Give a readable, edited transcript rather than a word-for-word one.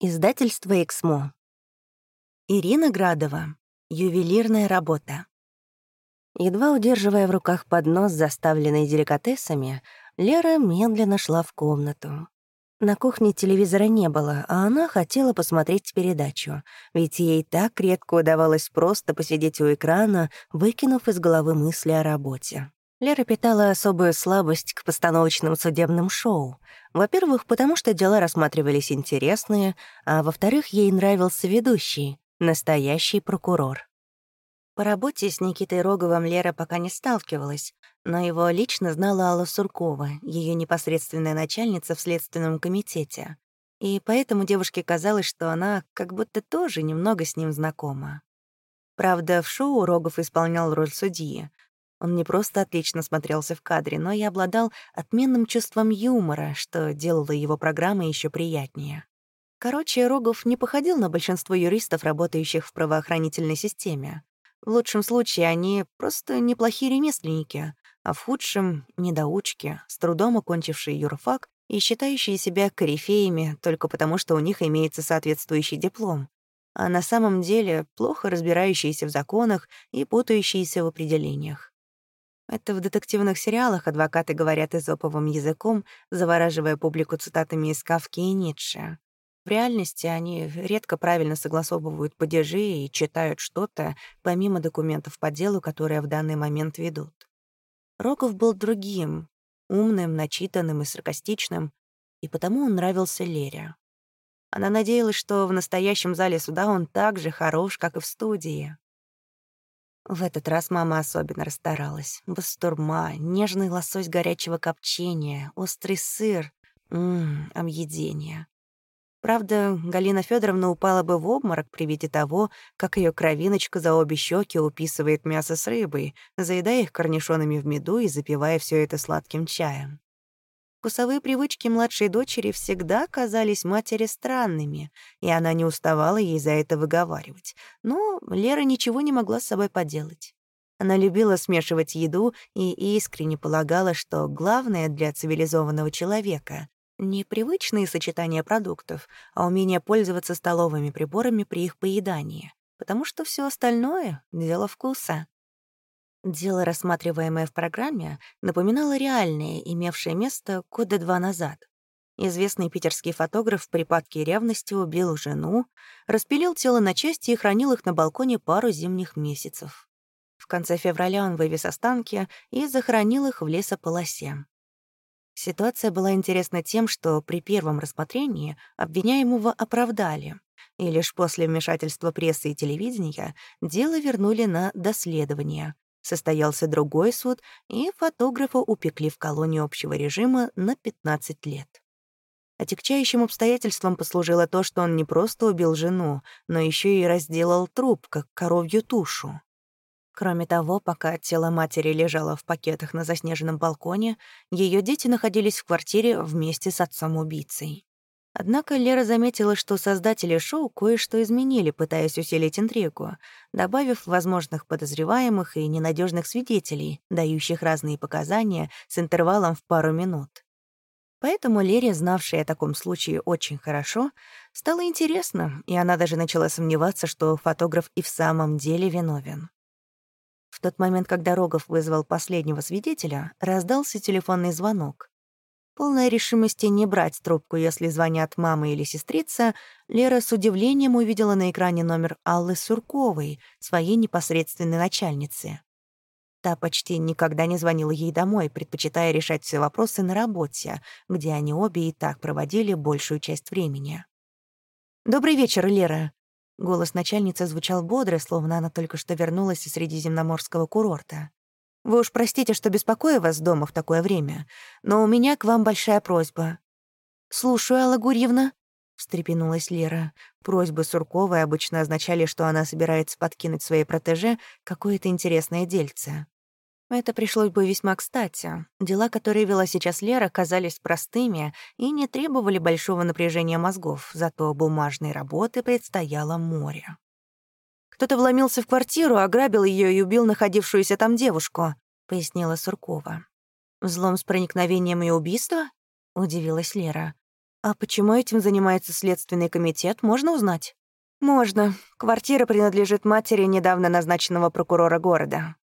Издательство «Эксмо». Ирина Градова. Ювелирная работа. Едва удерживая в руках поднос, заставленный деликатесами, Лера медленно шла в комнату. На кухне телевизора не было, а она хотела посмотреть передачу, ведь ей так редко удавалось просто посидеть у экрана, выкинув из головы мысли о работе. Лера питала особую слабость к постановочным судебным шоу. Во-первых, потому что дела рассматривались интересные, а во-вторых, ей нравился ведущий, настоящий прокурор. По работе с Никитой Роговым Лера пока не сталкивалась, но его лично знала Алла Суркова, ее непосредственная начальница в Следственном комитете. И поэтому девушке казалось, что она как будто тоже немного с ним знакома. Правда, в шоу Рогов исполнял роль судьи. Он не просто отлично смотрелся в кадре, но и обладал отменным чувством юмора, что делало его программы еще приятнее. Короче, Рогов не походил на большинство юристов, работающих в правоохранительной системе. В лучшем случае они просто неплохие ремесленники, а в худшем — недоучки, с трудом окончившие юрфак и считающие себя корифеями только потому, что у них имеется соответствующий диплом, а на самом деле плохо разбирающиеся в законах и путающиеся в определениях. Это в детективных сериалах адвокаты говорят эзоповым языком, завораживая публику цитатами из Кафки и Ницше. В реальности они редко правильно согласовывают падежи и читают что-то, помимо документов по делу, которые в данный момент ведут. Рогов был другим, умным, начитанным и саркастичным, и потому он нравился Лере. Она надеялась, что в настоящем зале суда он так же хорош, как и в студии. В этот раз мама особенно расстаралась. Бастурма, нежный лосось горячего копчения, острый сыр. Объедение. Правда, Галина Федоровна упала бы в обморок при виде того, как ее кровиночка за обе щеки уписывает мясо с рыбой, заедая их корнишонами в меду и запивая все это сладким чаем. Вкусовые привычки младшей дочери всегда казались матери странными, и она не уставала ей за это выговаривать. Но Лера ничего не могла с собой поделать. Она любила смешивать еду и искренне полагала, что главное для цивилизованного человека — не привычные сочетания продуктов, а умение пользоваться столовыми приборами при их поедании, потому что все остальное — дело вкуса. Дело, рассматриваемое в программе, напоминало реальное, имевшее место года 2 назад. Известный питерский фотограф в припадке ревности убил жену, распилил тело на части и хранил их на балконе пару зимних месяцев. В конце февраля он вывез останки и захоронил их в лесополосе. Ситуация была интересна тем, что при первом рассмотрении обвиняемого оправдали, и лишь после вмешательства прессы и телевидения дело вернули на доследование. Состоялся другой суд, и фотографа упекли в колонию общего режима на 15 лет. Отягчающим обстоятельством послужило то, что он не просто убил жену, но еще и разделал труп, как коровью тушу. Кроме того, пока тело матери лежало в пакетах на заснеженном балконе, ее дети находились в квартире вместе с отцом-убийцей. Однако Лера заметила, что создатели шоу кое-что изменили, пытаясь усилить интригу, добавив возможных подозреваемых и ненадежных свидетелей, дающих разные показания с интервалом в пару минут. Поэтому Лере, знавшей о таком случае очень хорошо, стало интересно, и она даже начала сомневаться, что фотограф и в самом деле виновен. В тот момент, когда Рогов вызвал последнего свидетеля, раздался телефонный звонок. Полная решимости не брать трубку, если звонят мама или сестрица, Лера с удивлением увидела на экране номер Аллы Сурковой, своей непосредственной начальницы. Та почти никогда не звонила ей домой, предпочитая решать все вопросы на работе, где они обе и так проводили большую часть времени. «Добрый вечер, Лера!» Голос начальницы звучал бодро, словно она только что вернулась из средиземноморского курорта. «Вы уж простите, что беспокою вас дома в такое время, но у меня к вам большая просьба». «Слушаю, Алла Гурьевна», — встрепенулась Лера. Просьбы Сурковой обычно означали, что она собирается подкинуть своей протеже какое-то интересное дельце. Это пришлось бы весьма кстати. Дела, которые вела сейчас Лера, казались простыми и не требовали большого напряжения мозгов, зато бумажной работы предстояло море. «Кто-то вломился в квартиру, ограбил ее и убил находившуюся там девушку», — пояснила Суркова. «Взлом с проникновением и убийство?» — удивилась Лера. «А почему этим занимается Следственный комитет, можно узнать?» «Можно. Квартира принадлежит матери недавно назначенного прокурора города.